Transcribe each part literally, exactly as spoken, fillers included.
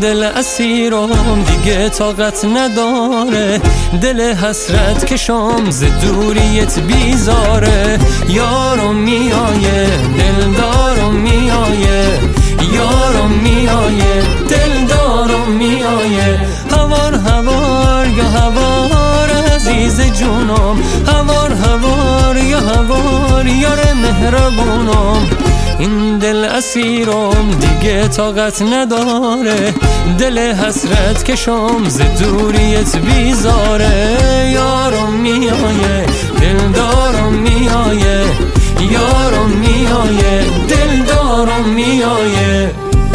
دل اسیرم دیگه طاقت نداره، دل حسرت کشم ز دوریت بیزاره. یارم میایه دلدارم میایه، یارم میایه دلدارم میایه. هوار هوار یا هوار عزیز جونم، هوار هوار یا هوار یار مهربونم. این دل اسیرم دیگه طاقت نداره، دل حسرت کشم ز دوریت بیزاره. یارم میایه دلدارم میایه، یارم میایه دلدارم میایه.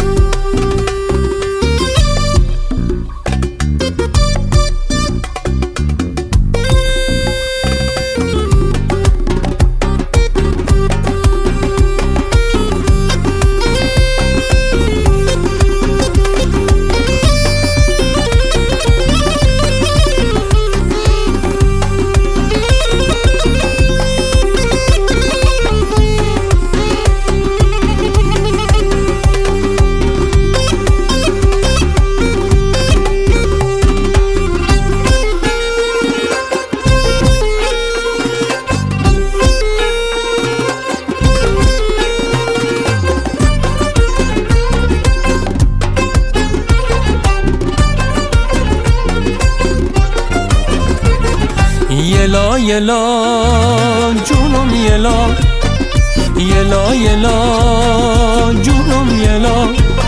یلا یلا جونم یلا، یلا یلا جونم یلا.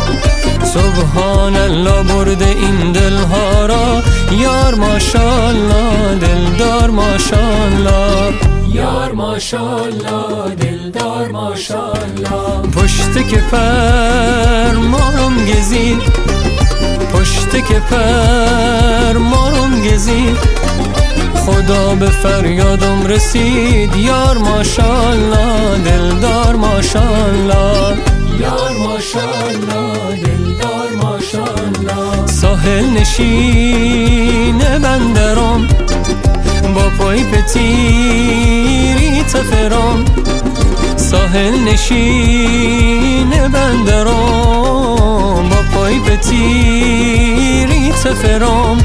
سبحان الله برده این دلها را، یار ماشاءالله دلدار ماشاءالله، یار ماشاءالله دلدار ماشاءالله. پشت که پر مارم گزید، پشت که پر مارم گزید. خدا به فریادم رسید، یار ماشاءالله دلدار ماشاءالله، یار ماشاءالله دلدار ماشاءالله. ساحل نشین بندرم با پای پتیری تفرم، ساحل نشین بندرم با پای پتیری تفرم.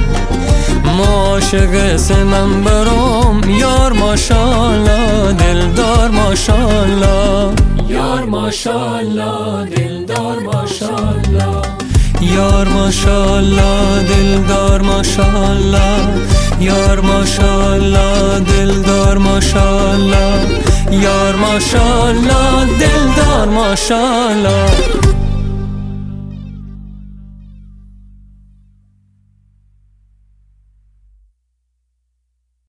عاشق سمن برام، یار ماشاءالله دلدار ماشاءالله، یار ماشاءالله دلدار ماشاءالله، یار ماشاءالله دلدار ماشاءالله، یار ماشاءالله دلدار ماشاءالله، یار ماشاءالله دلدار ماشاءالله.